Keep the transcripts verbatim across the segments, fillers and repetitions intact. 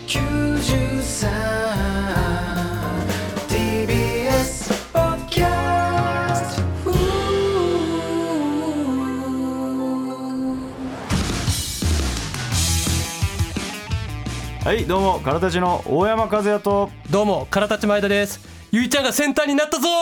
きゅうじゅうさん ティービーエス ポッドキャスト。はいどうもからたちの大山和也と、 どうもからたち前田です。ゆいちゃんがセンターになったぞ。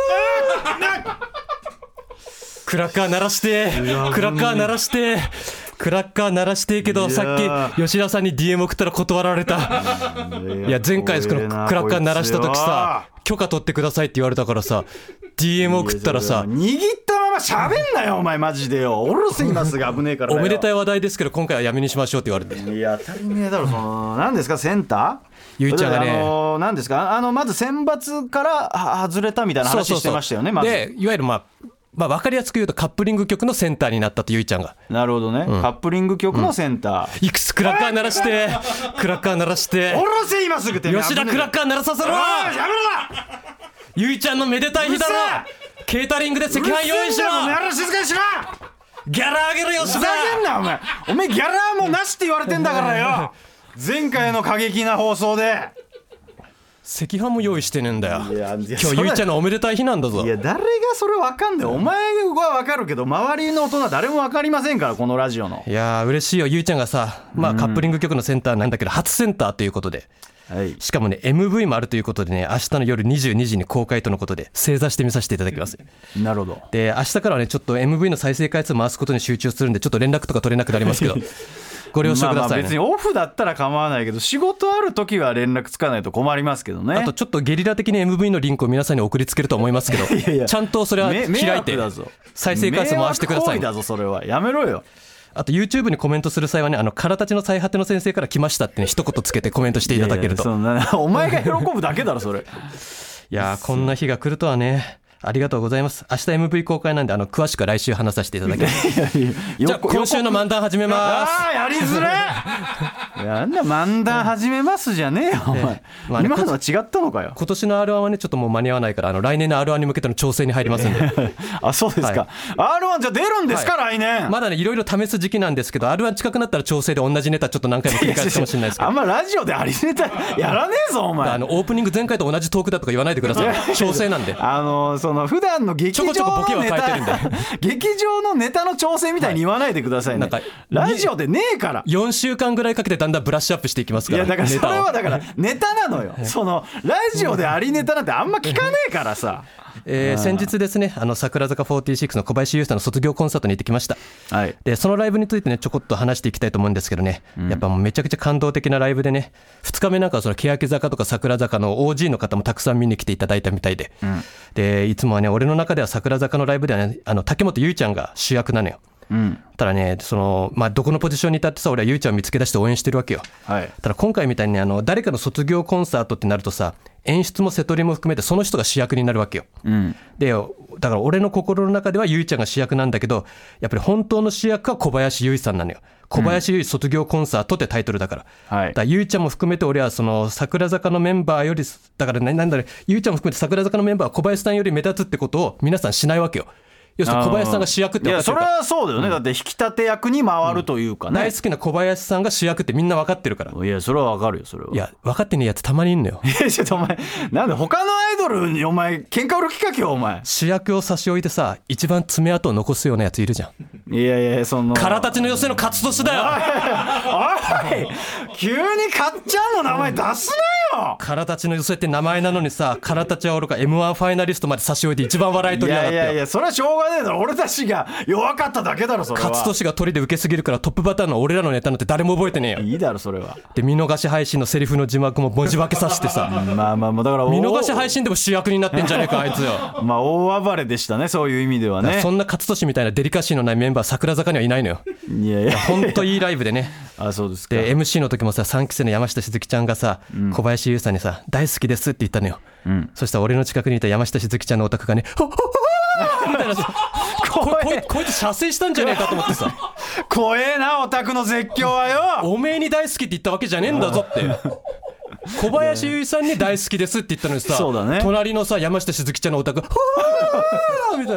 クラッカー鳴らしてクラッカー鳴らしてクラッカー鳴らしてけど、さっき吉田さんに ディーエム 送ったら断られた。いや前回そのクラッカー鳴らした時さ、許可取ってくださいって言われたからさ ディーエム 送ったらさ、 握ったまま喋んなよお前マジでよ。おろせ今すぐ危ねえからよ。 おめでたい話題ですけど今回はやめにしましょうって言われて。 いや当たり前だろその何ですかセンターゆいちゃんがね、 あの何ですかあのまず選抜から外れたみたいな話してましたよね。まずでいわゆるまあまあ、分かりやすく言うとカップリング曲のセンターになったとゆいちゃんが。 なるほどね、うん、カップリング曲のセンター、 うん、いくつクラッカー鳴らしてクラッカー鳴らしておろせ今すぐて吉田クラッカー鳴らさせろ。 やめろゆいちゃんのめでたい日だろ。ケータリングで赤飯用意しろ。 お前ら静かにしろ。 ギャラ上げろよ吉田。 ふざけんなお前。お前ギャラもなしって言われてんだからよ。前回の過激な放送で赤飯も用意してねえんだよ。 いや今日ゆいちゃんのおめでたい日なんだぞ。 いや誰がそれ分かんない。お前は分かるけど周りの大人誰も分かりませんからこのラジオの。 いや嬉しいよゆいちゃんがさ、まあ、カップリング曲のセンターなんだけど初センターということで、はい、しかもね エムブイ もあるということでね、明日の夜にじゅうにじに公開とのことで正座して見させていただきます。 なるほど。 で明日からはねちょっと エムブイ の再生回数回すことに集中するんでちょっと連絡とか取れなくなりますけどご了承くださいね。まあまあ別にオフだったら構わないけど仕事ある時は連絡つかないと困りますけどね。 あとちょっとゲリラ的に エムブイ のリンクを皆さんに送りつけると思いますけどいやいやちゃんとそれは開いて再生回数回してください。 迷惑行為だぞそれは。やめろよ。 あと YouTube にコメントする際はね、あのからたちの最果ての先生から来ましたってね一言つけてコメントしていただけると。 いやいやそのお前が喜ぶだけだろそれ。いやこんな日が来るとはね。ありがとうございます。明日 エムブイ 公開なんであの詳しくは来週話させていただきます。いやいやじゃあ今週の漫談始めます。 ああやりづれいやあんな漫談始めますじゃねえよお前、まあね、今のは違ったのかよ。 今年の アールワン はねちょっともう間に合わないからあの来年の アールワン に向けての調整に入りますんであそうですか、はい、アールワン じゃ出るんですか、はい、来年。 まだねいろいろ試す時期なんですけど アールワン 近くなったら調整で同じネタちょっと何回も繰り返すかもしれないですけど。 あんまラジオでありネタやらねえぞお前。 あのオープニング前回と同じトークだとか言わないでください。調整なんであのその普段の劇場のネタ劇場のネタの調整みたいに言わないでくださいね、はい、なんかラジオでねえからよんしゅうかんぐらいかけてだんだんブラッシュアップしていきますから。 いやだからそれはだからネタなのよそのラジオでありネタなんてあんま聞かねえからさえー、先日ですねあの桜坂フォーティーシックスの小林優さんの卒業コンサートに行ってきました、はい、でそのライブについてねちょこっと話していきたいと思うんですけどね、うん、やっぱもうめちゃくちゃ感動的なライブでねふつかめなんかはその欅坂とか桜坂の オージー の方もたくさん見に来ていただいたみたいで、うん、でいつもはね俺の中では桜坂のライブではねあの竹本結ちゃんが主役なのよ。うん、ただねその、まあ、どこのポジションに立ってさ俺はゆいちゃんを見つけ出して応援してるわけよ、はい、ただ今回みたいに、ね、あの誰かの卒業コンサートってなるとさ演出も瀬戸りも含めてその人が主役になるわけよ、うん、でだから俺の心の中ではゆいちゃんが主役なんだけどやっぱり本当の主役は小林ゆいさんなのよ。小林ゆい卒業コンサートってタイトルだから、うん、だからゆいちゃんも含めて俺はその桜坂のメンバーよりだからなんだろうゆいちゃんも含めて桜坂のメンバーは小林さんより目立つってことを皆さんしないわけよ。要するに小林さんが主役って分かってるから。 いやそれはそうだよね、うん、だって引き立て役に回るというかね、 大好きな小林さんが主役ってみんな分かってるから。 いやそれは分かるよそれは。 いや分かってねえやつたまにいんのよ。 いやちょっとお前なんで他のアイドルにお前喧嘩売る気かけよお前。 主役を差し置いてさ一番爪痕を残すようなやついるじゃん。 いやいやそのからたちの寄せの勝ち年だよ。 おい急にかっちゃんの名前出すなよ。 からたちの寄せって名前なのにさからたちはおろか エムワン ファイナリストまで差し置いて一番笑い取りやがってよ。 いやいやいやそれはしょうがねえだろ俺たちが弱かっただけだろそれは。 勝利が鳥で受けすぎるからトップバッターの俺らのネタなんて誰も覚えてねえよ。 いいだろそれは。 で見逃し配信のセリフの字幕も文字化けさせてさまあまあまあだから見逃し配信でも主役になってんじゃねえかあいつよ。 まあ大暴れでしたねそういう意味ではね。 そんな勝利みたいなデリカシーのないメンバー桜坂にはいないのよ。いやいやほんといいライブでね。 あそうですか。 で エムシー の時もささんき生の山下しずきちゃんがさ、うん、小林優さんにさ大好きですって言ったのよ、うん、そしたら俺の近くにいた山下しずきちゃんのオタクがねほっほっほーみたいなこ, こ, こいつ射精したんじゃねえかと思ってさ怖えなオタクの絶叫はよ。 おめえに大好きって言ったわけじゃねえんだぞって小林優衣さんに大好きですって言ったのにさ、そうだね、隣のさ山下しずきちゃんのオタクはーみたいな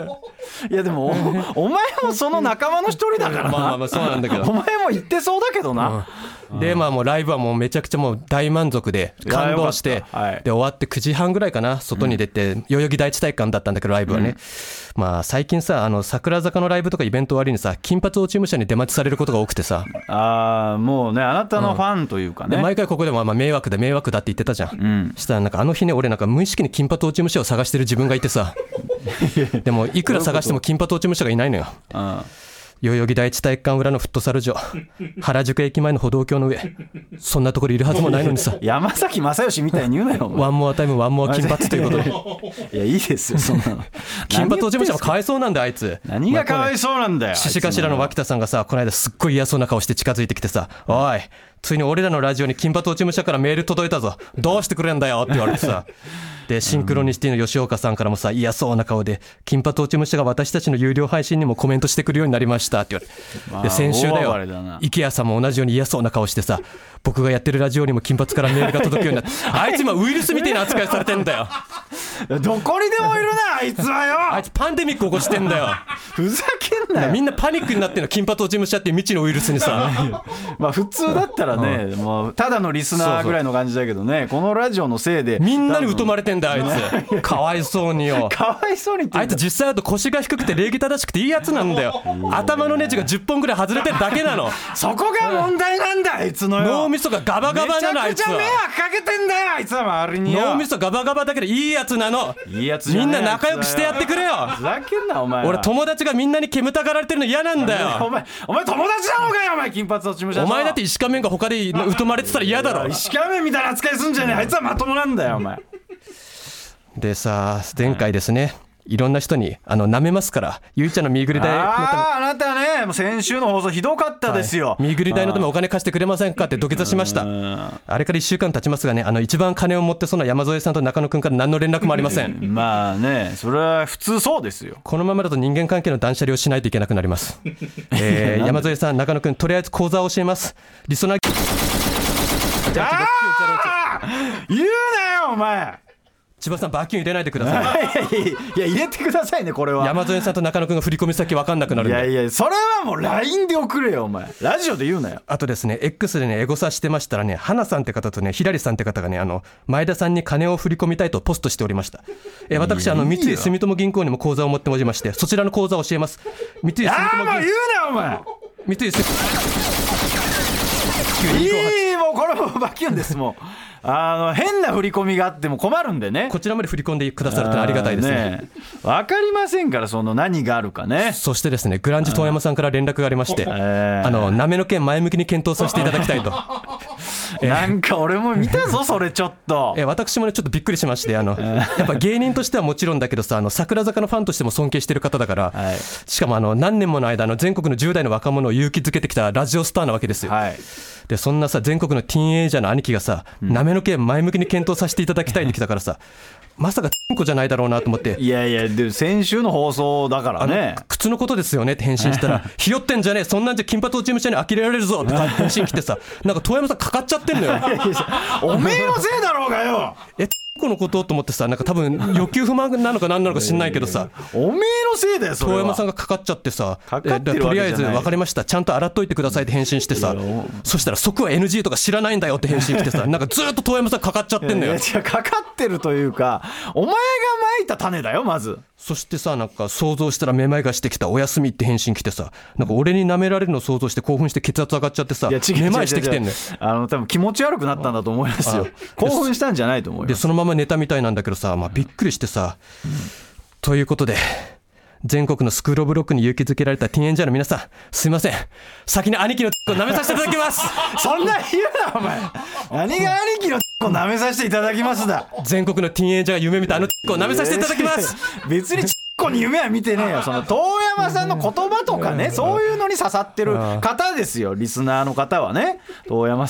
いやでも お, お前もその仲間の一人だからな。 まあまあまあそうなんだけどお前も言ってそうだけどな、 うん、でまあもうライブはもうめちゃくちゃもう大満足で感動して、はい、で終わってくじはんぐらいかな外に出て、うん、代々木第一体育館だったんだけどライブはね、うん、まあ最近さあの桜坂のライブとかイベント終わりにさ金髪落ち武者に出待ちされることが多くてさ、 あもうねあなたのファンというかね、 うん、毎回ここでもまあ迷惑で迷惑だって言ってたじゃん、うん、したらなんかあの日ね俺なんか無意識に金髪落ち武者を探してる自分がいてさでもいくら探しても金髪落ち武者がいないのよ。代々木第一体育館裏のフットサル場原宿駅前の歩道橋の上そんなところいるはずもないのにさ山崎正義みたいに言うなよワンモアタイムワンモア金髪ということでいやいいですよそんなの金髪落ち武者もかわいそうなんだあいつ。 何がかわいそうなんだよ。 獅子頭の脇田さんがさこの間すっごい嫌そうな顔して近づいてきてさ、おいついに俺らのラジオに金髪落ち武者からメール届いたぞどうしてくれんだよって言われてさでシンクロニシティの吉岡さんからもさ嫌そうな顔で金髪落ち武者が私たちの有料配信にもコメントしてくるようになりましたって言われて、で先週だよ池谷さんも同じように嫌そうな顔してさ僕がやってるラジオにも金髪からメールが届くようになってあいつ今ウイルスみたいな扱いされてんだよどこにでもいるなあいつはよあいつパンデミック起こしてんだよふざけんなよ。 みんなパニックになってるの金髪落ち武者っていう未知のウイルスにさまあ普通だったらね、うん、もうただのリスナーぐらいの感じだけどね、このラジオのせいでみんなに疎まれてんだあいつかわいそうによかわいそうにってあいつ実際だと腰が低くて礼儀正しくていいやつなんだよ頭のネジがじゅっぽんぐらい外れてるだけなのそこが問題なんだあいつのよ。 脳みそがガバガバなのあいつは。 めちゃくちゃ迷惑かけてんだよあいつは周りによ。 脳みそガバガバだけどいいやつなの。 いいやつじゃねえみんな仲良くしてやってくれよ。 ふざけんなお前。 俺友達がみんなに煙たがられてるの嫌なんだよお前お前友達なのかよお前金髪落ち武者。 お前だって石仮面が他で疎まれてたら嫌だろ。 石仮面みたいな扱いすんじゃねえあいつはまともなんだよお前でさ前回ですね、いろんな人にあの舐めますからゆいちゃんの見ぐり代のためあああなたねもう先週の放送ひどかったですよ、 はい、見ぐり代のためお金貸してくれませんかって土下座しました。あれからいっしゅうかん経ちますがねあの一番金を持ってそうな山添さんと中野くんから何の連絡もありませんまあねそれは普通そうですよ。 このままだと人間関係の断捨離をしないといけなくなります、えー、山添さん中野くんとりあえず講座を教えます。リソナーあ言うなよお前。 千葉さんバキュン入れないでくださいいや入れてくださいねこれは。 山添さんと中野くんが振り込み先分かんなくなるんで。 いやいやそれはもう ライン で送れよお前ラジオで言うなよ。 あとですね X でねエゴサしてましたらね花さんって方とねひらりさんって方がねあの前田さんに金を振り込みたいとポストしておりました。え私あの三井住友銀行にも口座を持っておりましてそちらの口座を教えます。三井住友銀行。 ああもう言うなお前。 三井住友いいもうこれもバキュンですもうあの変な振り込みがあっても困るんでねこちらまで振り込んでくださるとありがたいですね。 分かりませんからその何があるかね。 そしてですねグランジ遠山さんから連絡がありまして、あのなめの件前向きに検討させていただきたいとなんか俺も見たぞそれちょっとえ私もねちょっとびっくりしましてあのやっぱ芸人としてはもちろんだけどさあの桜坂のファンとしても尊敬してる方だから、はい、しかもあの何年もの間あの全国のじゅう代の若者を勇気づけてきたラジオスターなわけですよ、はい、でそんなさ全国のティーンエイジャーの兄貴がさ、うん、なめの件前向きに検討させていただきたいって来たからさまさかチンコじゃないだろうなと思って。 いやいやで先週の放送だからね靴のことですよねって返信したらひよってんじゃねえそんなんじゃ金髪落ち武者に呆れられるぞって返信来てさなんか遠山さんかかっちゃってんのよおめえのせいだろうがよえこのことと思ってさなんか多分欲求不満なのか何なのか知んないけどさおめえのせいだよそれは。遠山さんがかかっちゃってさかかってるわけじゃない。 とりあえず分かりましたちゃんと洗っといてくださいって返信してさそしたら即は エヌジー とか知らないんだよって返信来てさなんかずっと遠山さんかかっちゃってんのよ。 いやいやかかってるというかお前がまいた種だよまず。 そしてさなんか想像したらめまいがしてきたお休みって返信来てさなんか俺に舐められるのを想像して興奮して血圧上がっちゃってさめまいしてきてんのよ。 あの多分気持ち悪くなったんだと思いますよ。興奮したんじゃないと思います。 でそのまま寝たみたいなんだけどさ、まあ、びっくりしてさ、うん、ということで全国のスクールオブロックに勇気づけられたティーンエイジャーの皆さんすいません先に兄貴のを舐めさせていただきますそんな言うなお前何が兄貴のを舐めさせていただきますだ。 全国のティーンエイジャーが夢見たあのを舐めさせていただきます、 えー、別にこに夢は見てねえよ。その遠山さんの言葉とかねそういうのに刺さってる方ですよリスナーの方はね。遠山さんの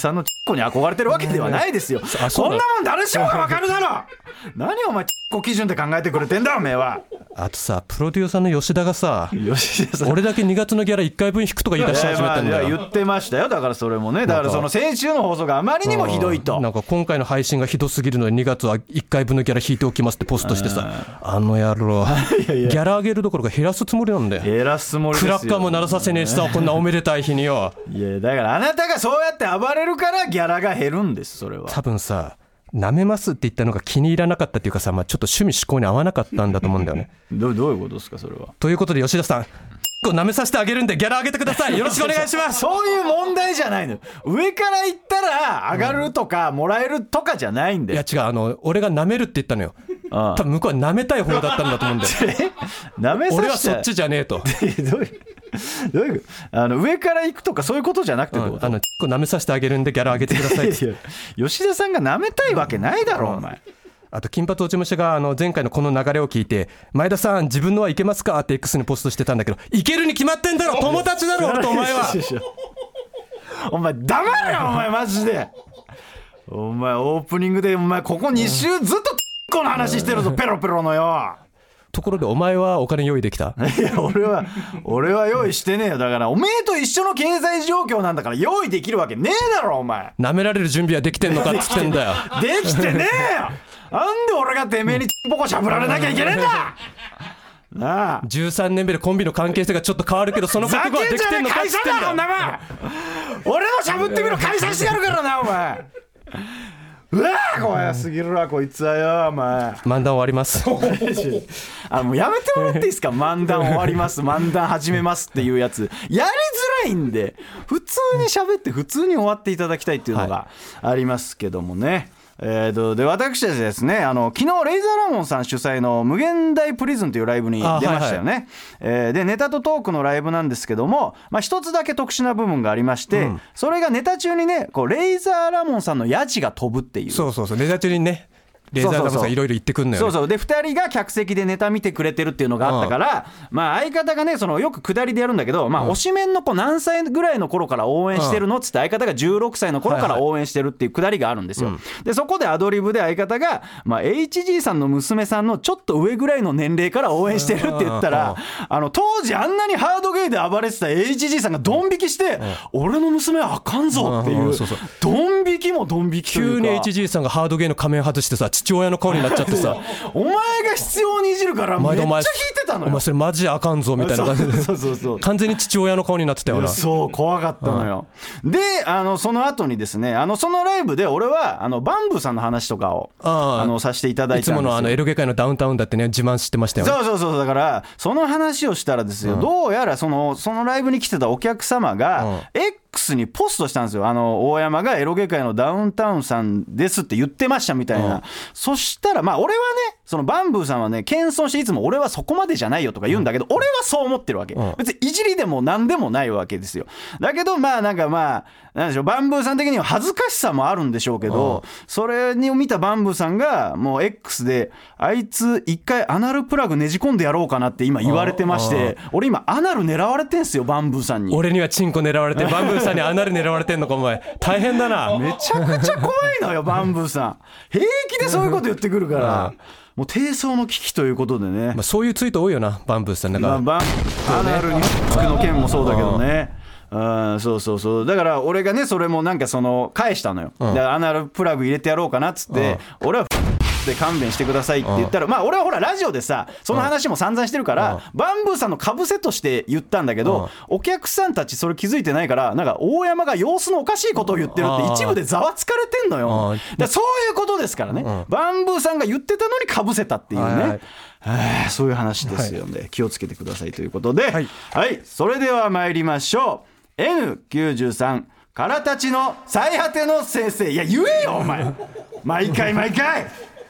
こに憧れてるわけではないですよ。そんなもん誰しもが分かるだろ何お前こ基準で考えてくれてんだおめえは。 あとさ、プロデューサーの吉田がさ、 吉田さん俺だけにがつのギャラいっかいぶん引くとか言い出し始めてんだよ。 いやいや言ってましたよ。だからそれもね、だからその先週の放送があまりにもひどいと、 なんか今回の配信がひどすぎるのでにがつはいっかいぶんのギャラ引いておきますってポストしてさ、あの野郎いやいやギャラ上げるどころか減らすつもりなんだよ。 減らすつもりですよ。 クラッカーも鳴らさせねえしさ、こんなおめでたい日によ。 いやだからあなたがそうやって暴れるからギャラが減るんです。それは多分さ、舐めますって言ったのが気に入らなかったっていうかさ、まあ、ちょっと趣味思考に合わなかったんだと思うんだよねど, どういうことですかそれは。 ということで吉田さん、舐めさせてあげるんでギャラ上げてください。よろしくお願いしますそういう問題じゃないの。上から言ったら上がるとかもらえるとかじゃないんで、 いや違う、あの俺が舐めるって言ったのよ。ああ多分向こうは舐めたい方だったんだと思うんだよ舐めさせて俺はそっちじゃねえとどういうどういうあの上から行くとかそういうことじゃなくて、うん、 あの舐めさせてあげるんでギャラ上げてくださいって吉田さんが舐めたいわけないだろ、うん、お前。 あと金髪落ち武者があの前回のこの流れを聞いて、前田さん自分のはいけますかって X にポストしてたんだけど、いけるに決まってんだろ友達だろ俺とお前はお前黙れよお前マジでお前オープニングでお前ここに週ずっとこの話してるぞペロペロのよ。 ところでお前はお金用意できた？ いや俺は俺は用意してねえよ。だからおめえと一緒の経済状況なんだから用意できるわけねえだろお前。 舐められる準備はできてんのかっつってんだよできてねえよなんで俺がてめえにポコしゃぶられなきゃいけねえんだなあ。 じゅうさんねんめでコンビの関係性がちょっと変わるけどその覚悟はできてんのかっつってんだよ。 俺のしゃぶってみろ解散してやるからなお前うわー怖すぎるわこいつはよお前。 漫談終わりますあもうやめてもらっていいですか漫談終わります漫談始めますっていうやつやりづらいんで、普通に喋って普通に終わっていただきたいっていうのがありますけどもね、はいえー、とで私たちですね、あの昨日レイザーラモンさん主催の無限大プリズンというライブに出ましたよね、はいはいえー、でネタとトークのライブなんですけども、まあ、一つだけ特殊な部分がありまして、うん、それがネタ中にねこうレイザーラモンさんのヤジが飛ぶっていう。 そうそうそうネタ中にねレーザーラモンさんいろいろ言ってくんのよ、ね、 そうそうでふたりが客席でネタ見てくれてるっていうのがあったから、うん、まあ相方がねそのよく下りでやるんだけど、まあ、推しメンの子何歳ぐらいの頃から応援してるのっつって相方がじゅうろくさいの頃から応援してるっていう下りがあるんですよ、はいはい、でそこでアドリブで相方が、まあ、エイチジー さんの娘さんのちょっと上ぐらいの年齢から応援してるって言ったら、あの当時あんなにハードゲイで暴れてた エイチジー さんがドン引きして、うん、俺の娘はあかんぞっていう、うん、そうそうドン引きもドン引きというか急に エイチジー さんがハードゲイの仮面外してさ父親の顔になっちゃってさお前が必要にいじるからめっちゃ引いてたのよ。 お前それマジあかんぞみたいな感じでそうそうそう完全に父親の顔になってたよな。 そう怖かったのよ、うん、であのその後にですねあのそのライブで俺はあのバンブーさんの話とかをああのさせていただいたんですよ。 いつものあのエロゲ界のダウンタウンだってね自慢してましたよね。 そうそうそうだからその話をしたらですよ、うん、どうやらそのそのライブに来てたお客様が、うん、X にポストしたんですよ。あの大山がエロゲ界のダウンタウンさんですって言ってましたみたいな、うん、そしたらまあ俺はねそのバンブーさんはね謙遜していつも俺はそこまでじゃないよとか言うんだけど、うん、俺はそう思ってるわけ、うん、別にいじりでも何でもないわけですよ。だけどまあなんかまあなんでしょうバンブーさん的には恥ずかしさもあるんでしょうけど、うん、それに見たバンブーさんがもう X であいつ一回アナルプラグねじ込んでやろうかなって今言われてまして、俺今アナル狙われてんすよバンブーさんに。 俺にはチンコ狙われてバンブーさんにアナル狙われてんのかお前大変だな。 めちゃくちゃ怖いのよバンブーさん平気でそういうこと言ってくるからもう低層の危機ということでね、 まあ、そういうツイート多いよなバンブーさんだから、 まあ、バンアナルにつくの件もそうだけどねあそうそうそうだから俺がねそれもなんかその返したのよ、うん、だからアナルプラグ入れてやろうかなっつって、うん、俺はで勘弁してくださいって言ったら、まあ俺はほらラジオでさその話も散々してるからバンブーさんのかぶせとして言ったんだけど、お客さんたちそれ気づいてないからなんか大山が様子のおかしいことを言ってるって一部でざわつかれてんのよ。だそういうことですからね、バンブーさんが言ってたのにかぶせたっていうね、はいはい、そういう話ですよね、はい、気をつけてくださいということで、はい、はい、それでは参りましょう。 エヌきゅうじゅうさん からたちの最果ての先生。いや言えよお前毎回毎回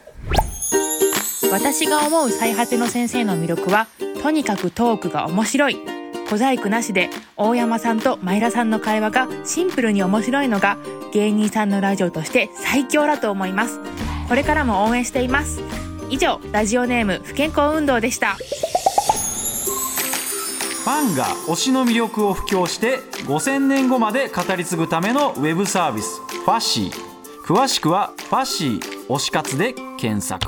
私が思う最果ての先生の魅力はとにかくトークが面白い、小細工なしで大山さんと前田さんの会話がシンプルに面白いのが芸人さんのラジオとして最強だと思います。これからも応援しています。以上ラジオネーム不健康運動でした。 ファンが推しの魅力を布教してごせんねんごまで語り継ぐためのウェブサービスファシー。詳しくはファシー推し活で検索。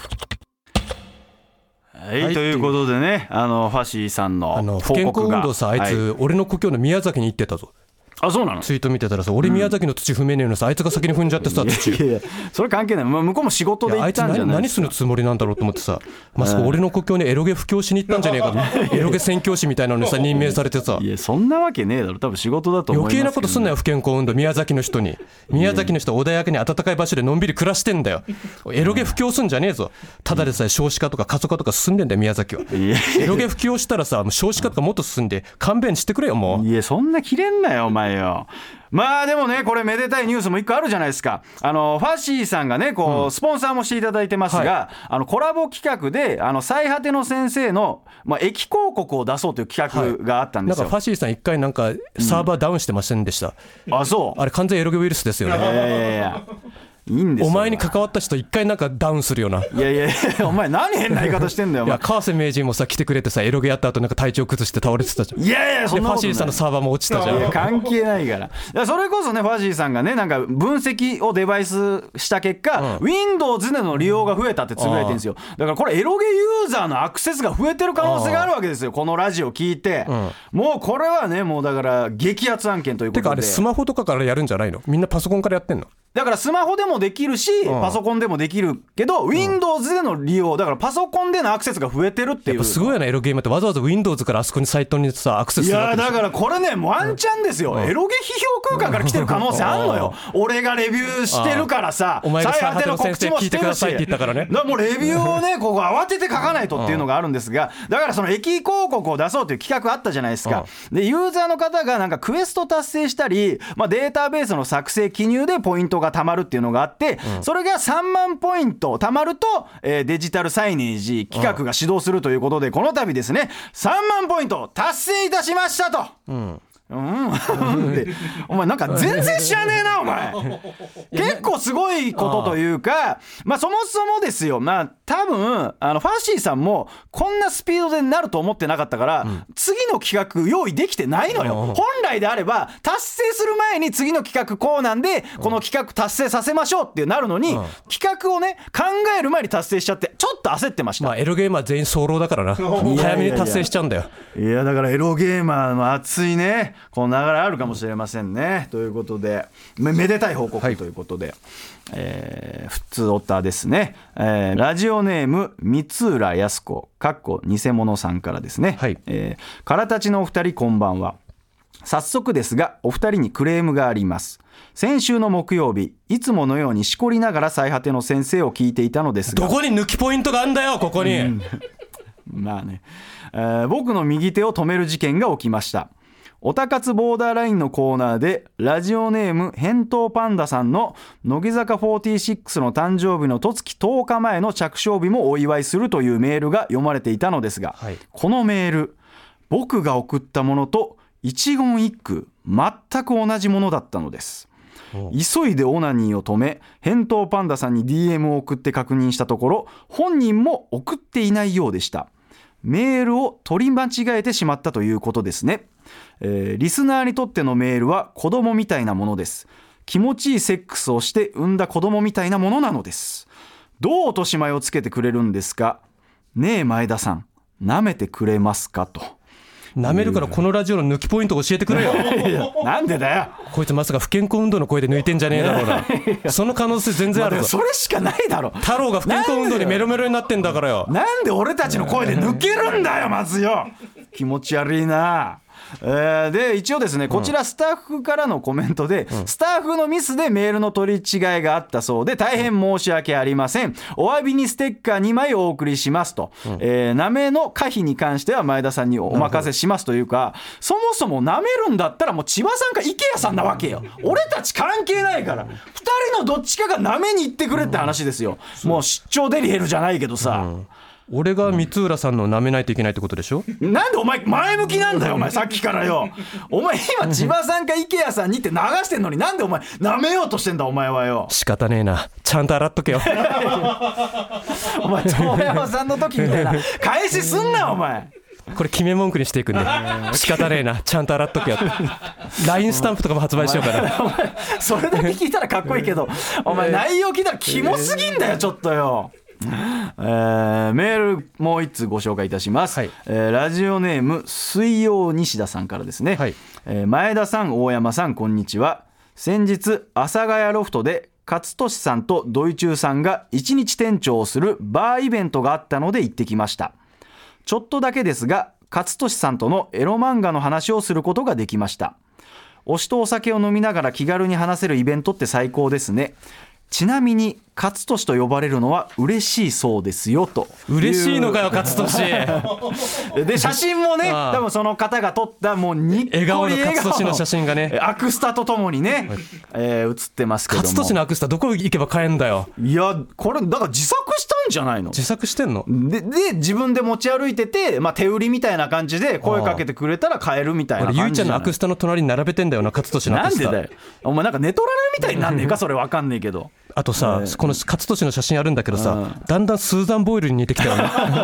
はい、はい、ということでね、あのファシーさんの報告が、あの不健康運動さ、あいつ、はい、俺の故郷の宮崎に行ってたぞ。 あ、そうなの。 ツイート見てたらさ、俺宮崎の土踏めねえのさ、あいつが先に踏んじゃってさ、土。 いやいや、それ関係ない。向こうも仕事で行ったんじゃない。 あいつ 何, 何するつもりなんだろうと思ってさ、まさか俺の故郷にエロゲ布教しに行ったんじゃねえかと。エロゲ宣教師みたいなのにさ、任命されてさ。 いや、そんなわけねえだろ。多分仕事だと思いますけど、ね、 余計なことすんなよ、不健康運動。宮崎の人に宮崎の人は穏やかに暖かい場所でのんびり暮らしてんだよ。エロゲ布教すんじゃねえぞ。ただでさえ少子化とか過疎化とか進んでんだよ、宮崎は。エロゲ布教したらさ、少子化とかもっと進んで勘弁してくれよ、もう。 いや、そんな切れんなよお前よ。まあでもね、これめでたいニュースも一個あるじゃないですか。あのファシーさんがね、こうスポンサーもしていただいてますが、はい、あのコラボ企画であの最果ての先生の、まあ、駅広告を出そうという企画があったんですよ。 はい、なんかファシーさん一回なんかサーバーダウンしてませんでした、 うん、あ、そう。 あれ完全エロゲウイルスですよね。 いやいやいや、いいんですよ。 お前に関わった人一回なんかダウンするよな。 いやいやいや、お前何変な言い方してんだよ。 いや、川瀬名人もさ来てくれてさ、エロゲやった後なんか体調崩して倒れてたじゃん。 いやいや、そんなことない。 でファシーさんのサーバーも落ちたじゃん。 いや、関係ないから。だからそれこそね、ファシーさんがね、なんか分析をデバイスした結果、うん、Windows での利用が増えたってつぶやいてるんですよ。だからこれエロゲユーザーのアクセスが増えてる可能性があるわけですよ、このラジオ聞いて、うん、もうこれはね、もうだから激アツ案件ということで。 てかあれスマホとかからやるんじゃないの？みんなパソコンからやってんの？ だからスマホでもできるし、パソコンでもできるけど、うん、Windows での利用だからパソコンでのアクセスが増えてるっていう。 やっぱすごいよね、エロゲームってわざわざ Windows からあそこにサイトにさアクセスするわけでしょ。 いやだからこれね、ワンチャンですよ、うん、エロゲ批評空間から来てる可能性あるのよ、うん、俺がレビューしてるからさ、 お前が最果ての先生聞いてくださいって言ったからね。 だからもうレビューをね、ここ慌てて書かないとっていうのがあるんですが、だからその駅広告を出そうという企画あったじゃないですか。でユーザーの方がなんかクエスト達成したり、まあ、データベースの作成記入でポイントが貯まるっていうのがあって、うん、それがさんまんポイント貯まると、えー、デジタルサイネージ企画が始動するということで、この度ですねさんまんポイント達成いたしましたと。うんうん、でお前なんか全然知らねえなお前。結構すごいことというか、まあそもそもですよ、まあ多分あのファッシーさんもこんなスピードでなると思ってなかったから、うん、次の企画用意できてないのよ。本来であれば達成する前に次の企画こうなんでこの企画達成させましょうってなるのに、うん、企画をね考える前に達成しちゃってちょっと焦ってました。 まあエロゲーマー全員早漏だからな。早めに達成しちゃうんだよ。 いやだからエロゲーマーの熱いねこの流れあるかもしれませんね。ということで め, めでたい報告ということで、はい、えー、普通オタですね、えー、ラジオネーム三浦靖子かっこ偽物さんからですね、はい、えー、からたちのお二人こんばんは。早速ですがお二人にクレームがあります。先週の木曜日いつものようにしこりながら最果ての先生を聞いていたのですが、 どこに抜きポイントがあんだよここに、うん、 まあね、えー、僕の右手を止める事件が起きました。オタ活ボーダーラインのコーナーでラジオネーム返答パンダさんの乃木坂フォーティーシックスの誕生日の十月とおかまえの着床日もお祝いするというメールが読まれていたのですが、はい、このメール僕が送ったものと一言一句全く同じものだったのです。急いでオナニーを止め返答パンダさんに ディーエム を送って確認したところ本人も送っていないようでした。メールを取り間違えてしまったということですね。えー、リスナーにとってのメールは子供みたいなものです。気持ちいいセックスをして産んだ子供みたいなものなのです。どう落とし前をつけてくれるんですか。ねえ前田さん舐めてくれますかと。 舐めるからこのラジオの抜きポイント教えてくれよ。 なんでだよこいつまさか不健康運動の声で抜いてんじゃねえだろうな。その可能性全然あるぞ。 それしかないだろ。 太郎が不健康運動にメロメロになってんだからよ。 なんで俺たちの声で抜けるんだよまずよ。気持ち悪いな。えー、で一応ですねこちらスタッフからのコメントで、うん、スタッフのミスでメールの取り違いがあったそうで大変申し訳ありません。お詫びにステッカーにまいお送りしますと、うん、えー、なめの可否に関しては前田さんにお任せしますというか、そもそもなめるんだったらもう千葉さんか池谷さんなわけよ。俺たち関係ないからふたりのどっちかがなめに行ってくれって話ですよ、うん、もう出張デリヘルじゃないけどさ、うん、 俺が三浦さんの舐めないといけないってことでしょ。 なんでお前前向きなんだよお前さっきからよ。お前今千葉さんか池谷さんにって流してんのになんでお前舐めようとしてんだお前はよ。 仕方ねえなちゃんと洗っとけよ。 お前遠山さんの時みたいな返しすんなお前。 これ決め文句にしていくんで仕方ねえな、ちゃんと洗っとけよライン スタンプとかも発売しようかな。 お前それだけ聞いたらかっこいいけどお前内容聞いたらキモすぎんだよちょっとよ。えー、メールもう一通ご紹介いたします、はい。えー、ラジオネーム水曜西田さんからですね、はい。えー、前田さん大山さんこんにちは。先日阿佐ヶ谷ロフトで勝利さんとドイチューさんが一日店長をするバーイベントがあったので行ってきました。ちょっとだけですが勝利さんとのエロ漫画の話をすることができました。推しとお酒を飲みながら気軽に話せるイベントって最高ですね。ちなみに勝利と呼ばれるのは嬉しいそうですよと。 嬉しいのかよ勝利で写真もね多分その方が撮ったもうにっこり笑顔の勝利の写真がねアクスタとともにね、えー、写ってますけども、 勝利のアクスタどこ行けば買えんだよ。 いやこれだから自作したんじゃないの。 自作してんので, で自分で持ち歩いてて、まあ、手売りみたいな感じで声かけてくれたら買えるみたいな感じ。 俺ゆいちゃんのアクスタの隣に並べてんだよな勝利のアクスタ。 なんでだよお前なんか寝取られるみたいになんねえかそれ分かんねえけど。 あとさ、えー、この勝利の写真あるんだけどさ、うん、だんだんスーザン・ボイルに似てきたよね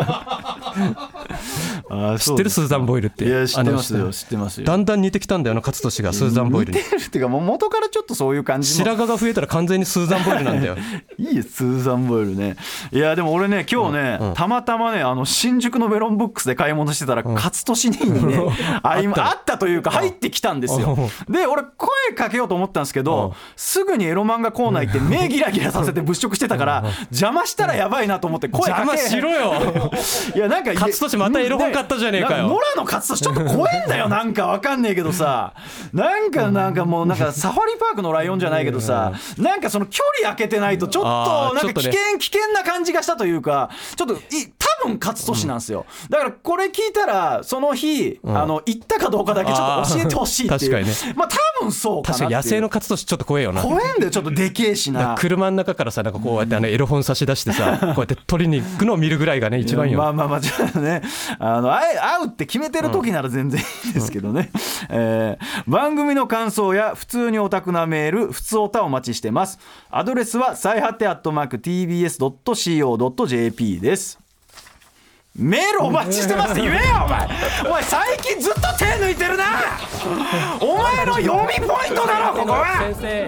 あ知ってるスーザン・ボイルって。 いや知ってますよ知ってますよ。 だんだん似てきたんだよな勝利がスーザン・ボイルに。 似てるっていうかもう元からちょっとそういう感じの白髪が増えたら完全にスーザン・ボイルなんだよいいよスーザン・ボイルね。いやでも俺ね今日ね、うんうん、たまたまねあの新宿のメロンブックスで買い物してたら、うん、勝利にねあ, あったというか入ってきたんですよ。で俺声かけようと思ったんですけどすぐにエロ漫画コーナー行って目ギラギラさせて物色してたから邪魔したらやばいなと思って声かけ。 邪魔しろよいやなんか勝利またエロ本買ったじゃねえかよ。 野良の勝利ちょっと怖えんだよなんかわかんねえけどさなんかなんかもうなんかサファリパークのライオンじゃないけどさなんかその距離空けてないとちょっとなんか危険危険な感じがしたというかちょっとい多分勝利なんですよ。だからこれ聞いたらその日あの行ったかどうかだけちょっと教えてほしいっていう。 確かにねまあ多分そうかなっていう。 確かに野生の勝利ちょっと怖えよな。 怖えんだよちょっとでけえしな。 車の中からさなんかこうやってあのエロ本差し出してさこうやって取りに行くのを見るぐらいがね一番いいよ。 まあまあまあちょっとねあの会うって決めてる時なら全然いいんですけどね、うんえー、番組の感想や普通にオタクなメール普通オタお待ちしてます。アドレスは最果てアットマーク ティービーエスドットシーオードットジェーピー です。メールお待ちしてますって言えよお前お前最近ずっと手抜いてるなお前の読みポイントだろここは。先生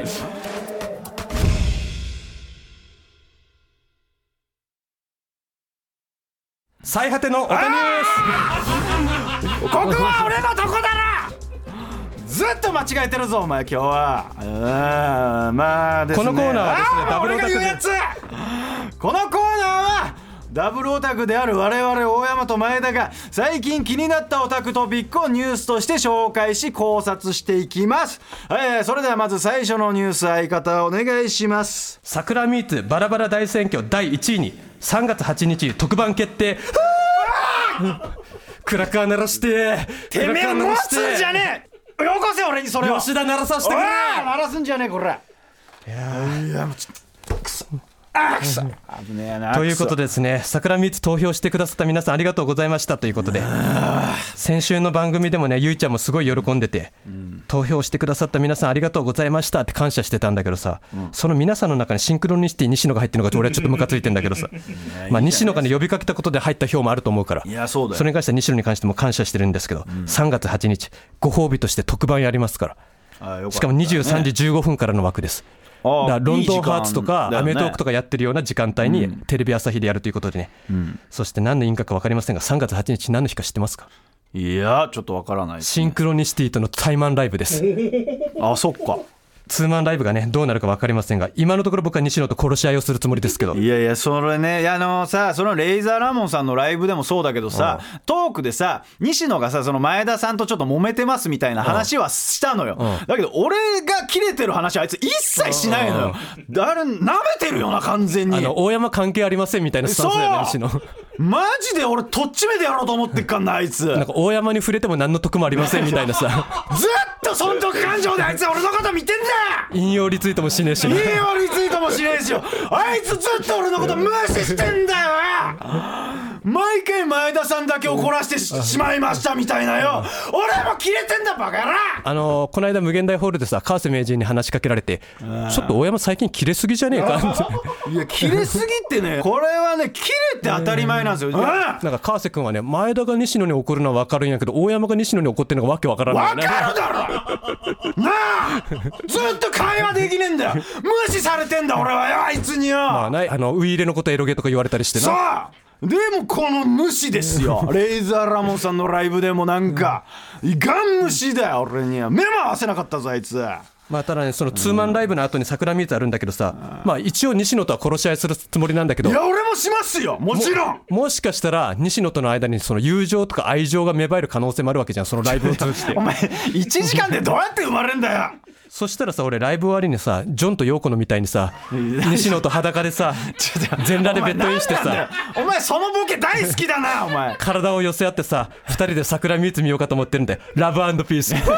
最果てのおたニュースここは俺のとこだな。ずっと間違えてるぞお前今日は。まあですねこのコーナーはですねダブルオタクでこのコーナーはダブルオタクである我々大山と前田が最近気になったオタクトピックをニュースとして紹介し考察していきます、えー、それではまず最初のニュース相方お願いします。 桜ミーツバラバラ大選挙だいいちいにさんがつはちにち特番決定クラッカー鳴らしててめえ持つんじゃねえよこせ俺にそれを吉田鳴らさせてくれ鳴らすんじゃねえこれ。いやいやもうちょっとくそあくそ危ねえな。 ということでですね桜ミーツ投票してくださった皆さんありがとうございましたということで先週の番組でもねゆいちゃんもすごい喜んでて、うん、投票してくださった皆さんありがとうございましたって感謝してたんだけどさ、うん、その皆さんの中にシンクロニシティ西野が入ってるのが俺はちょっとムカついてんだけどさまあ西野がね呼びかけたことで入った票もあると思うからいやそうだよそれに関しては西野に関しても感謝してるんですけど、うん、さんがつはちにちご褒美として特番やりますからああしかもにじゅうさんじじゅうごふんからの枠です。だからロンドンハーツとかアメトーークとかやってるような時間帯にテレビ朝日でやるということでね、うん、そして何の因果か分かりませんがさんがつはちにち何の日か知ってますか。 いやちょっと分からないですね。 シンクロニシティとのタイマンライブです。 あそっかツーマンライブがねどうなるか分かりませんが今のところ僕は西野と殺し合いをするつもりですけど。 いやいやそれねいやあのさそのレイザーラモンさんのライブでもそうだけどさトークでさ西野がさその前田さんとちょっと揉めてますみたいな話はしたのよ。だけど俺がキレてる話はあいつ一切しないのよ。あれ舐めてるよな完全に。 あの大山関係ありませんみたいなスタンスだよね西野。 マジで俺とっちめでやろうと思ってっかんなあいつ。 なんか大山に触れても何の得もありませんみたいなさずっと損得感情であいつは俺のこと見てんだ。 引用リツイートもしねえし、 引用リツイートもしねえしよあいつずっと俺のこと無視してんだよ毎回前田さんだけ怒らせて し,、うん、しまいましたみたいなよ、うん、俺もキレてんだバカ野郎。 あのー、この間無限大ホールでさ川瀬名人に話しかけられて、ちょっと大山最近キレすぎじゃねえかっていやキレすぎってねこれはねキレって当たり前なんですよ、うん、 なんか川瀬君はね前田が西野に怒るのは分かるんやけど大山が西野に怒ってるのがわけ分からないよね。 分かるだろなあずっと会話できねえんだよ無視されてんだ俺はよあいつによ。 まあないあのウイイレのことエロゲとか言われたりしてな。 そうでもこの無視ですよレイザーラモンさんのライブでもなんかいかん無視だよ俺には目も合わせなかったぞあいつ。 まあただねそのツーマンライブの後に桜ミーツあるんだけどさ、まあ一応西野とは殺し合いするつもりなんだけど、 いや俺もしますよもちろん。 も, もしかしたら西野との間にその友情とか愛情が芽生える可能性もあるわけじゃんそのライブを通じてお前いちじかんでどうやって生まれんだよそしたらさ俺ライブ終わりにさジョンとヨーコのみたいにさ西野と裸でさ全裸でベッドインしてさお前そのボケ大好きだなお前体を寄せ合ってさふたりで桜ミーツ見ようかと思ってるんでラブ&ピース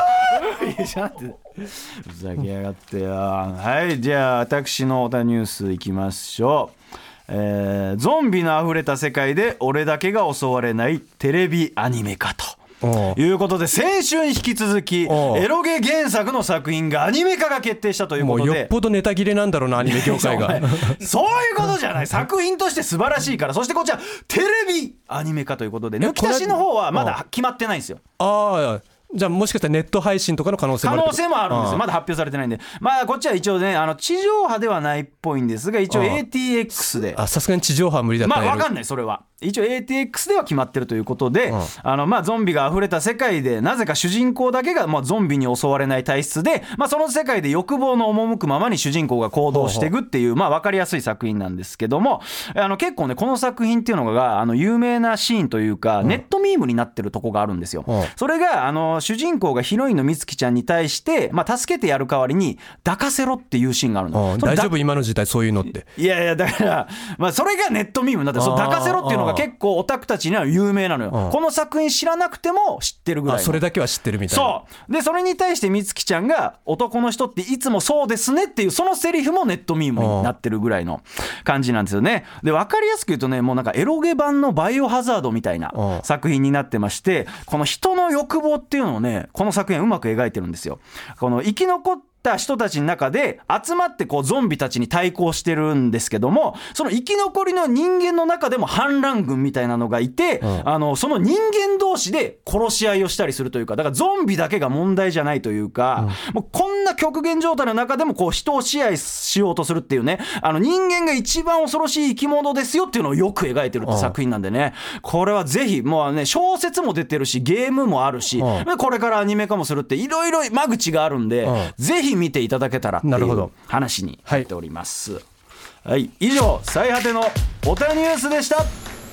ふざけやがってよ。はいじゃあ私のオタニュースいきましょう。えー、ゾンビのあふれた世界で俺だけが襲われないテレビアニメ化ということで先週に引き続きエロゲ原作の作品がアニメ化が決定したということで、 もうよっぽどネタ切れなんだろうなアニメ業界がそういうことじゃない作品として素晴らしいから。そしてこちらテレビアニメ化ということで抜き出しの方はまだ決まってないんですよ。 ああじゃあもしかしたらネット配信とかの可能性もある。 可能性もあるんですよ。まだ発表されてないんで、まあこっちは一応ねあの地上波ではないっぽいんですが一応 エーティーエックス で、 あさすがに地上波は無理だったね。 まあ分かんないそれは一応 エーティーエックス では決まってるということで、うん、あのまあゾンビが溢れた世界でなぜか主人公だけがまあゾンビに襲われない体質で、まあその世界で欲望の赴くままに主人公が行動していくっていうまあ分かりやすい作品なんですけども、あの結構ねこの作品っていうのがあの有名なシーンというか、うん、ネットミームになってるとこがあるんですよ。うん、それがあの主人公がヒロインの美月ちゃんに対して、まあ、助けてやる代わりに抱かせろっていうシーンがあるの。 大丈夫今の時代そういうのって。 いやいやだから、まあ、それがネットミームになってその抱かせろっていうのが結構オタクたちには有名なのよ。この作品知らなくても知ってるぐらいの。 あそれだけは知ってるみたいな。 そうでそれに対して美月ちゃんが男の人っていつもそうですねっていうそのセリフもネットミームになってるぐらいの感じなんですよね。で分かりやすく言うとねもうなんかエロゲ版のバイオハザードみたいな作品になってまして、この人の欲望っていうのをねこの作品はうまく描いてるんですよ。この生き残った人たちの中で集まってこうゾンビたちに対抗してるんですけども、その生き残りの人間の中でも反乱軍みたいなのがいて、うん、あのその人間同士で殺し合いをしたりするというか、だからゾンビだけが問題じゃないというか、うん、もうこんな極限状態の中でもこう人を支配しようとするっていうね、あの人間が一番恐ろしい生き物ですよっていうのをよく描いてるって作品なんでね、これはぜひもうね小説も出てるしゲームもあるし、うん、これからアニメ化もするっていろいろ間口があるんで、うん、ぜひ見ていただけたらっていう話になっております。はいはい、以上最果てのオタニュースでした。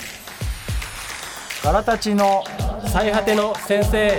からたちの最果ての先生。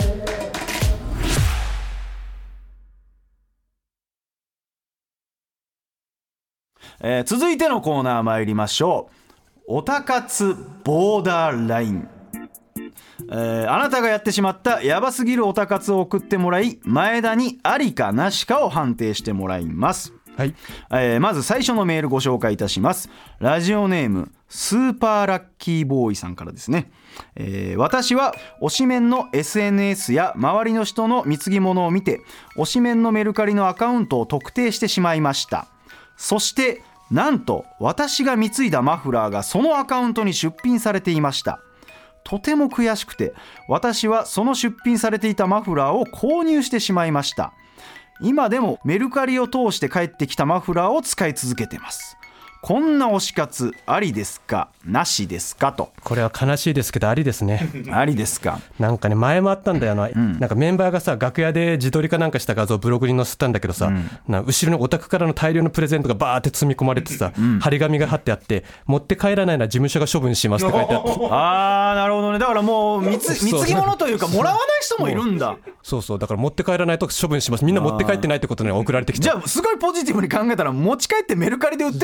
えー、続いてのコーナー参りましょう。オタ活ボーダーライン。えー、あなたがやってしまったヤバすぎるオタ活を送ってもらい、前田にありかなしかを判定してもらいます。はい、えー、まず最初のメールご紹介いたします。ラジオネームスーパーラッキーボーイさんからですね。えー、私は推しメンの エスエヌエス や周りの人の貢ぎ物を見て推しメンのメルカリのアカウントを特定してしまいました。そしてなんと私が貢いだマフラーがそのアカウントに出品されていました。とても悔しくて私はその出品されていたマフラーを購入してしまいました。今でもメルカリを通して帰ってきたマフラーを使い続けてます。こんな推し活ありですかなしですかと。 これは悲しいですけどありですねありですか。 なんかね前もあったんだよな、うん、なんかメンバーがさ楽屋で自撮りかなんかした画像をブログに載せたんだけどさ、うん、な後ろにオタクからの大量のプレゼントがバーって積み込まれてさ、うん、張り紙が貼ってあって持って帰らないなら事務所が処分しますって書いてあったあーなるほどね。だからもう貢ぎ物というかもらわない人もいるんだそうそうだから持って帰らないと処分します。みんな持って帰ってないってことに送られてきた。 じゃあすごいポジティブに考えたら持ち帰ってメルカリで売ってくれるのも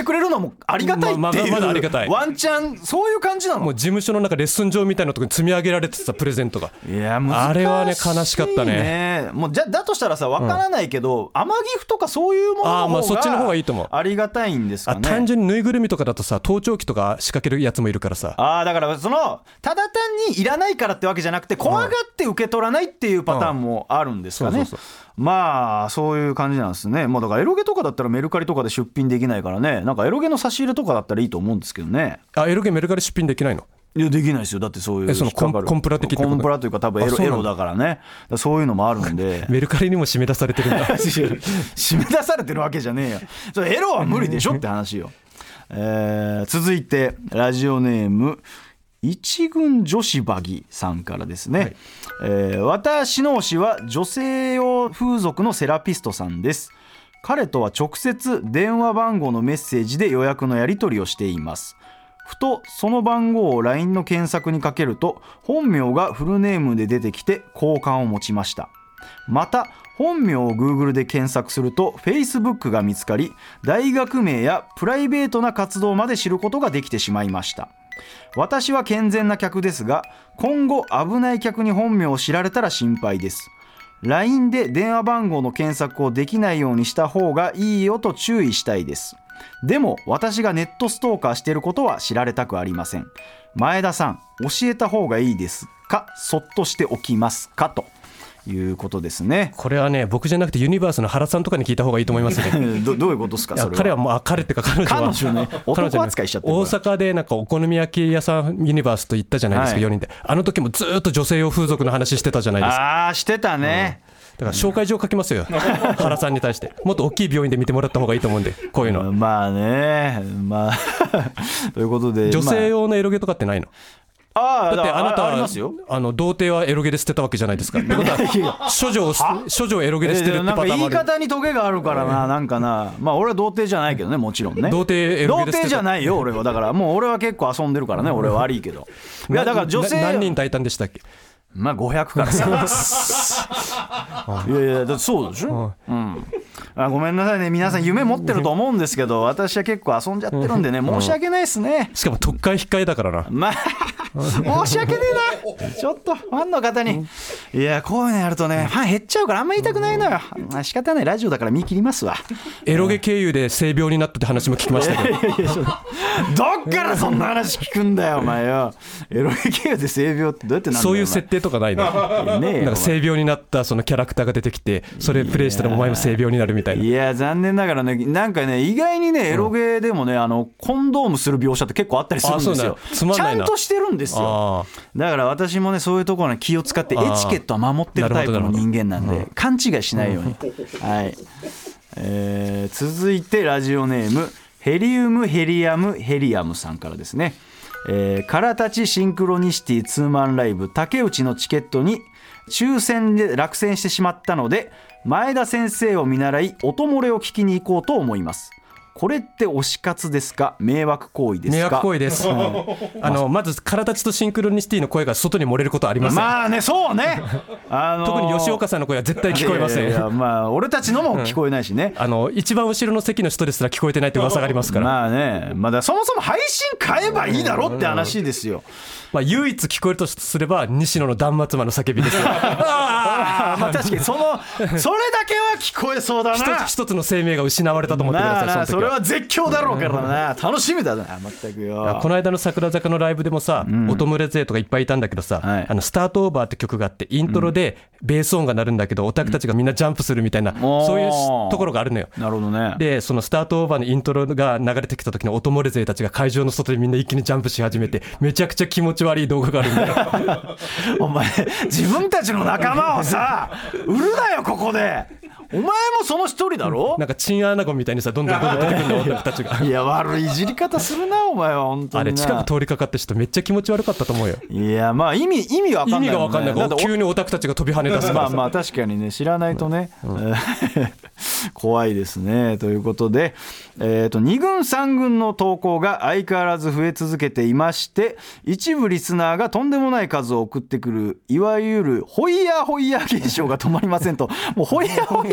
もありがたいっていう、まあまあ、まだありがたいワンチャンそういう感じなの。 もう事務所の中レッスン場みたいなところに積み上げられてたプレゼントが、 いや難しい、ね、 あれはね悲しかったね。 もうじゃだとしたらさ分からないけど、うん、天岐阜とかそういうものの方があ、まあ、そっちの方がいいと思う。 ありがたいんですかね。 あ単純にぬいぐるみとかだとさ盗聴器とか仕掛けるやつもいるからさ、 あだからそのただ単にいらないからってわけじゃなくて怖がって受け取らないっていうパターンもあるんですかね。まあそういう感じなんですね。もうだからエロゲとかだったらメルカリとかで出品できないからね、なんかエロゲの差し入れとかだったらいいと思うんですけどね。 あエロゲメルカリ出品できないの？ いやできないですよ。だってそういうえそのコン、コンプラ的ってこと？ コンプラというか多分エロ、エロだからね。そういうのもあるんでメルカリにも締め出されてるんだ締め出されてるわけじゃねえよ。それエロは無理でしょって話よ。えー、続いてラジオネーム一軍女子バギさんからですね、はいえー、私の推しは女性用風俗のセラピストさんです。彼とは直接電話番号のメッセージで予約のやり取りをしています。ふとその番号を ライン の検索にかけると本名がフルネームで出てきて好感を持ちました。また本名を Google で検索すると Facebook が見つかり、大学名やプライベートな活動まで知ることができてしまいました。私は健全な客ですが、今後危ない客に本名を知られたら心配です。 ライン で電話番号の検索をできないようにした方がいいよと注意したいです。でも私がネットストーカーしていることは知られたくありません。前田さん教えた方がいいですか、そっとしておきますかということですね。 これはね僕じゃなくてユニバースの原さんとかに聞いた方がいいと思いますねど, どういうことですか。それは彼はもう彼っていうか彼女は彼女ね男扱いしちゃってる。 大阪でなんかお好み焼き屋さんユニバースと行ったじゃないですか、はい、よにんで。あの時もずっと女性用風俗の話してたじゃないですか。 ああしてたね、 うん、だから紹介状書きますよ原さんに対して。もっと大きい病院で見てもらった方がいいと思うんで、こういうの。 まあねまあということで女性用のエロゲとかってないの？ あだってあなたあ, あ, あ, あ, あの童貞はエロゲで捨てたわけじゃないですか。ってことは処女を処女をエロゲで捨てるってパターンもある。 なんか言い方にトゲがあるからな、なんかな。まあ俺は童貞じゃないけどね、もちろんね。 童貞エロゲで捨てた。童貞じゃないよ俺は。だからもう俺は結構遊んでるからね、俺は悪いけど。いやだから女性何人抱いたんでしたっけ？ まあごひゃくからさいやいやだってそうでしょ、うん、あごめんなさいね皆さん夢持ってると思うんですけど、私は結構遊んじゃってるんでね、申し訳ないですね。 しかも特会控えだからな。 まあ申し訳ねえなちょっとファンの方に、いやこういうのやるとねファン減っちゃうからあんま言いたくないのよ。まあ仕方ない、ラジオだから見切りますわ。 エロゲ経由で性病になったって話も聞きましたけど。いやいやいやどっからそんな話聞くんだよお前よ。エロゲ経由で性病ってどうやってなんだよ。 そういう設定とかないの？なんか性病になったそのキャラクターが出てきてそれプレイしたらお前も性病になるみたいな。 いや残念ながらね、なんかね意外にねエロゲでもね、うん、あのコンドームする描写って結構あったりするんですよ。つまんないな。ちゃんとしてるんですよ。だから私もねそういうところに気を使ってエチケットは守ってるタイプの人間なんで、勘違いしないように、はい。えー、続いてラジオネームヘリウムヘリアムヘリアムさんからですね、えー、カラタチシンクロニシティツーマンライブ竹内のチケットに抽選で落選してしまったので、前田先生を見習い音漏れを聞きに行こうと思います。これって推し活ですか、迷惑行為ですか？ 迷惑行為です、うん、あのまずカラタチとシンクロニシティの声が外に漏れることはありません。 まあねそうねあのー、 特に吉岡さんの声は絶対聞こえません。いやいやまあ俺たちのも聞こえないしね、 うん、あの一番後ろの席の人ですら聞こえてないって噂がありますから。 まあね、まあ、だそもそも配信買えばいいだろって話ですよ。 まあ、唯一聞こえるとすれば西野の断末魔の叫びですよあ、まあ、確かにそのそれだけは聞こえそうだな。 一つ一つの生命が失われたと思ってください。 まあ、それは絶叫だろうからな、うん、楽しみだな全くよ。 この間の桜坂のライブでもさ、うん、音漏れ勢とかいっぱいいたんだけどさ、はい、あのスタートオーバーって曲があってイントロでベース音が鳴るんだけど、オタクたちがみんなジャンプするみたいな、うん、そういうところがあるのよ。 なるほどね。 でそのスタートオーバーのイントロが流れてきた時の音漏れ勢たちが会場の外でみんな一気にジャンプし始めて、めちゃくちゃ気持ち悪い動画があるんだよお前自分たちの仲間をさ売るなよここで。お前もその一人だろ。 なんかチンアナゴみたいにさどんどんどんどん出てくるのオタクたちが。 いや悪いいじり方するなお前は本当に。 あれ近く通りかかって人めっちゃ気持ち悪かったと思うよ。 いやまあ意味意味わかんない、ね、 意味がわかんないから急にオタクたちが飛び跳ね出すからさ。 まあまあ確かにね知らないとね、うんうん、怖いですね。ということで、えー、とに軍さん軍の投稿が相変わらず増え続けていまして、一部リスナーがとんでもない数を送ってくるいわゆるホイヤーホイヤー現象が止まりませんと。もうホイヤーホイヤ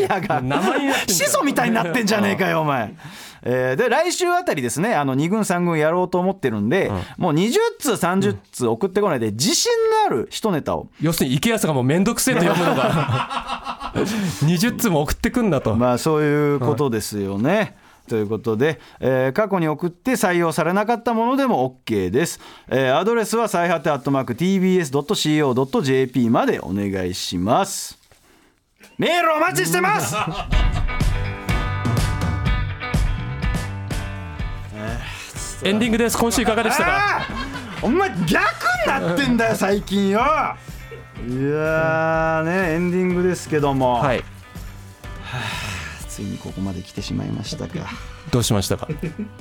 屋が始祖みたいになってんじゃねえかよお前。えー、で来週あたりですね、あのに軍さん軍やろうと思ってるんで、うん、もうにじゅっつうさんじゅっつう送ってこないで自信のある一ネタを、 要するに池安がもうめんどくせえと読むのがにじゅっつうも送ってくんだと、 まあそういうことですよね、うん、ということで、えー、過去に送って採用されなかったものでも OK です、えー、アドレスは最果てアットマーク ティービーエスドットシーオードットジェーピー までお願いします。メールお待ちしてますエンディングです。今週いかがでしたか。 お前逆になってんだよ最近よ。いやーね、エンディングですけども、はい、はあ、ついにここまで来てしまいましたか。 どうしましたか。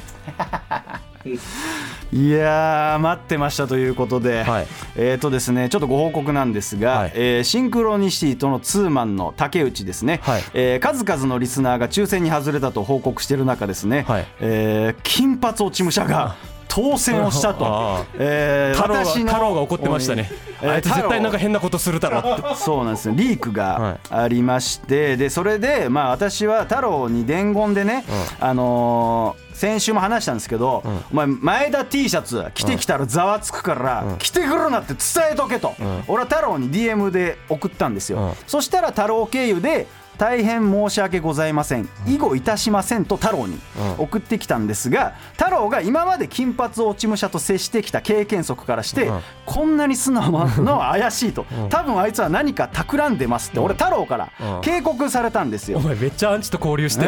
いやー待ってましたということで、はい、えーとですねちょっとご報告なんですが、はい、えー、シンクロニシティとのツーマンの竹内ですね、はい、えー、数々のリスナーが抽選に外れたと報告している中ですね、はい、えー、金髪落ち武者が当選をしたと、 えー、太郎が太郎が怒ってましたね、えー、あいつ絶対なんか変なことするだろって。 そうなんですよ、リークがありまして、はい、でそれで、まあ、私は太郎に伝言でね、うん、あのー先週も話したんですけど、うん、お前前田 T シャツ着てきたらざわつくから、うん、着てくるなって伝えとけと、うん、俺は太郎に ディーエム で送ったんですよ、うん、そしたら太郎経由で大変申し訳ございません、以後いたしませんと太郎に送ってきたんですが、太郎が今まで金髪落ち武者と接してきた経験則からして、うん、こんなに素直なのは怪しいと、うん、多分あいつは何か企んでますって俺太郎から警告されたんですよ。 お前めっちゃアンチと交流してる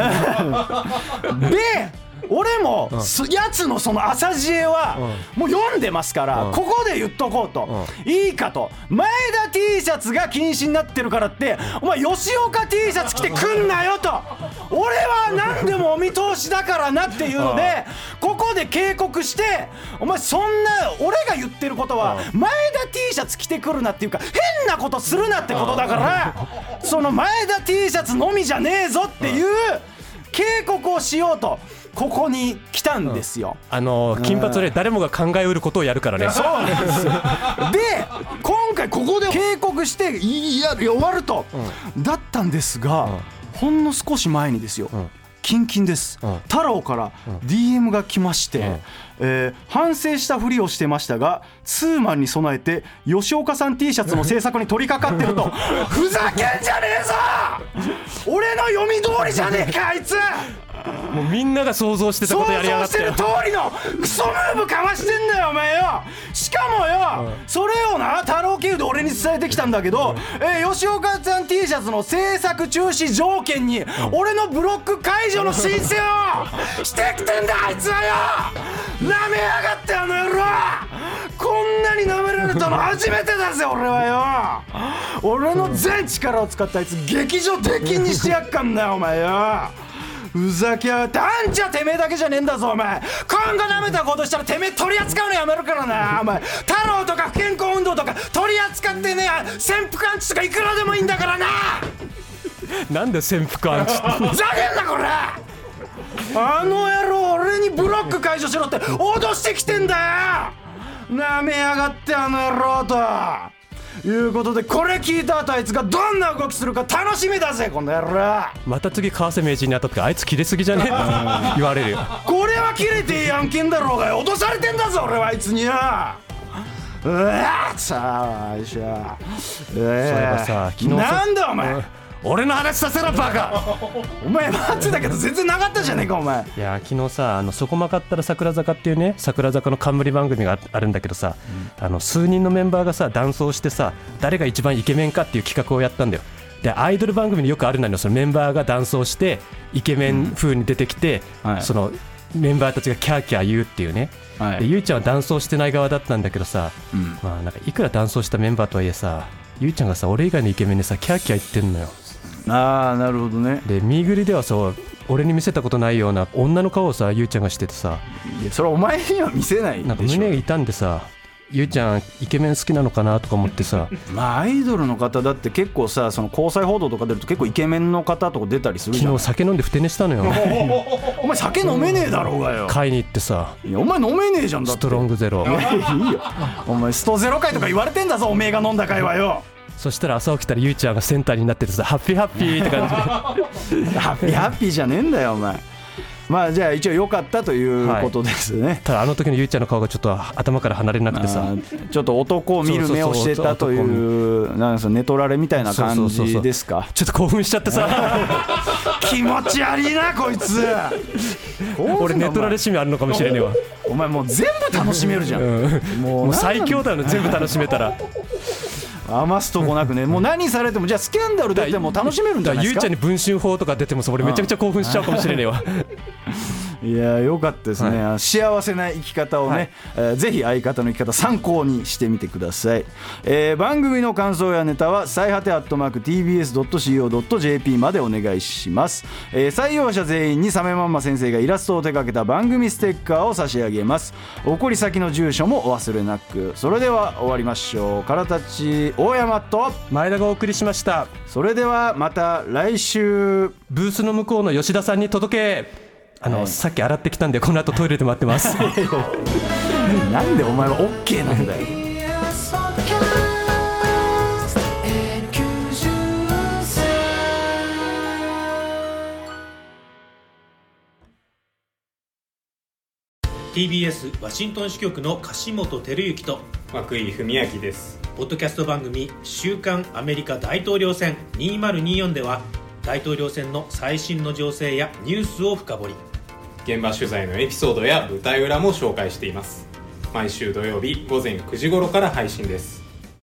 で俺も、うん、やつのその朝知恵はもう読んでますから、うん、ここで言っとこうと、うん、いいかと、前田 T シャツが禁止になってるからってお前吉岡 T シャツ着てくんなよと、俺は何でもお見通しだからなっていうのでここで警告して、お前そんな俺が言ってることは前田 T シャツ着てくるなっていうか変なことするなってことだから、その前田 T シャツのみじゃねえぞっていう警告をしようとここに来たんですよ、 うん、あの金髪で誰もが考えうることをやるからね。 そうなんですよ。で今回ここで警告していや終わると、うん、だったんですが、うん、ほんの少し前にですよ、うん、キンキンです、うん、太郎から ディーエム が来まして、うん、えー、反省したふりをしてましたがツーマンに備えて吉岡さん T シャツの制作に取り掛かってるとふざけんじゃねえぞ俺の読み通りじゃねえかあいつ。 もうみんなが想像してたことやりやがって想像してる通りのクソムーブかましてんだよお前よ。しかもよ、うん、それをな太郎経由で俺に伝えてきたんだけど、うん、えー、吉岡さん T シャツの制作中止条件に、うん、俺のブロック解除の申請をしてきてんだあいつはよ。なめやがってあの野郎、こんなになめられたの初めてだぜ俺はよ。俺の全力を使ってあいつ劇場出禁にしてやっかんだよお前よ。ふざけやがって。あんちゃてめえだけじゃねえんだぞお前。今後なめたことしたらてめえ取り扱うのやめるからなお前。太郎とか不健康運動とか取り扱ってね、潜伏アンチとかいくらでもいいんだからな。 なんで潜伏アンチふざけんなこれ。あの野郎俺にブロック解除しろって脅してきてんだよ。なめやがってあの野郎ということで、これ聞いた後あいつがどんな動きするか楽しみだぜこの野郎。 また次川瀬名人に当たってあいつ切れすぎじゃねえって言われるよ。 これは切れていい案件だろうがよ。脅されてんだぞ俺はあいつには。うわっさあよいしょ、えー、そういえばさ昨日なんだお前、俺の話させろバカお前待ってたけど全然なかったじゃねえかお前。 いや昨日さ、あのそこまかったら桜坂っていうね、桜坂の冠番組があるんだけどさ、うん、あの数人のメンバーがさダンスをしてさ、誰が一番イケメンかっていう企画をやったんだよ。でアイドル番組によくあるんだよ、そのメンバーがダンスをしてイケメン風に出てきて、うん、はい、そのメンバーたちがキャーキャー言うっていうね、はい、でゆいちゃんはダンスをしてない側だったんだけどさ、うん、まあ、なんかいくらダンスをしたメンバーとはいえさ、ゆいちゃんがさ俺以外のイケメンにさキャーキャー言ってんのよ。 あーなるほどね。 でミーグリではさ俺に見せたことないような女の顔をさゆいちゃんがしててさ、 いやそれお前には見せないでしょ。 なんか胸が痛んでさ、ゆいちゃんイケメン好きなのかなとか思ってさまあアイドルの方だって結構さ、その交際報道とか出ると結構イケメンの方とか出たりするじゃん。 昨日酒飲んでふて寝したのよお前酒飲めねえだろうがよ。 買いに行ってさ、 いやお前飲めねえじゃんだって。 ストロングゼロ。 いやいいよお前ストゼロ回とか言われてんだぞおめえが飲んだ回はよ。 そしたら朝起きたらゆいちゃんがセンターになっててさ、ハッピーハッピーって感じでハッピーハッピーじゃねえんだよお前。まあじゃあ一応良かったということですね、はい、 ただあの時のゆいちゃんの顔がちょっと頭から離れなくてさ、 ちょっと男を見る目をしてたというなんか寝取られみたいな感じですか。 ちょっと興奮しちゃってさ気持ち悪いなこいつ俺寝取られ趣味あるのかもしれねえわ。 お前もう全部楽しめるじゃん、うん、 もう最強だよね全部楽しめたら余すとこなくね、もう何されてもじゃあスキャンダル出ても楽しめるんじゃないですか。 ゆいちゃんに文春法とか出ても俺めちゃくちゃ興奮しちゃうかもしれねえわいやよかったですね、はい、幸せな生き方をね、はいえー、ぜひ相方の生き方参考にしてみてください、えー、番組の感想やネタは最果てアットマーク ティービーエスドットシーオードットジェーピー までお願いします、えー、採用者全員にサメマンマ先生がイラストを手掛けた番組ステッカーを差し上げます。送り先の住所もお忘れなく。それでは終わりましょう。からたち大山と前田がお送りしました。 それではまた来週。 ブースの向こうの吉田さんに届け。あの、はい、さっき洗ってきたんでこの後トイレで待ってますなんでお前は OK なんだよティービーエス ワシントン支局の樫本照之と涌井文明です。 ポッドキャスト番組週刊アメリカ大統領選にせんにじゅうよんでは大統領選の最新の情勢やニュースを深掘り、 現場取材のエピソードや舞台裏も紹介しています。毎週土曜日午前くじ頃から配信です。